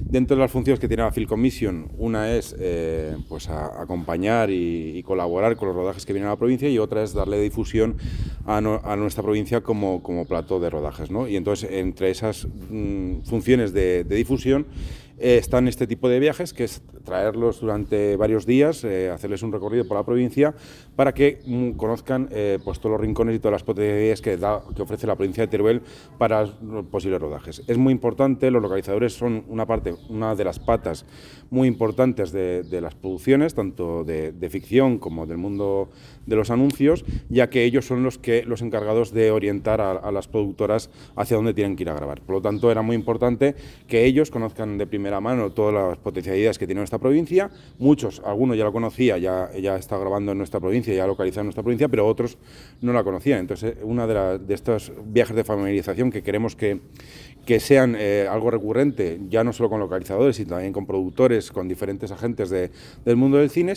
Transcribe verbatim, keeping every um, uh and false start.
Dentro de las funciones que tiene la Film Commission, una es eh, pues a, acompañar y, y colaborar con los rodajes que vienen a la provincia, y otra es darle difusión a, no, a nuestra provincia como, como plató de rodajes, ¿no? Y entonces, entre esas mmm, funciones de, de difusión, Eh, están este tipo de viajes, que es traerlos durante varios días, eh, hacerles un recorrido por la provincia para que mm, conozcan eh, pues todos los rincones y todas las potencialidades que, da, que ofrece la provincia de Teruel para los posibles rodajes. Es muy importante, los localizadores son una parte, una de las patas muy importantes de, de las producciones, tanto de, de ficción como del mundo de los anuncios, ya que ellos son los, que, los encargados de orientar a, a las productoras hacia dónde tienen que ir a grabar. Por lo tanto, era muy importante que ellos conozcan de primera mano todas las potencialidades que tiene nuestra provincia. Muchos, algunos ya lo conocía, ya, ya está grabando en nuestra provincia, ya localizado en nuestra provincia, pero otros no la conocían. Entonces, una de, la, de estos viajes de familiarización que queremos que, que sean eh, algo recurrente, ya no solo con localizadores, sino también con productores, con diferentes agentes de, del mundo del cine,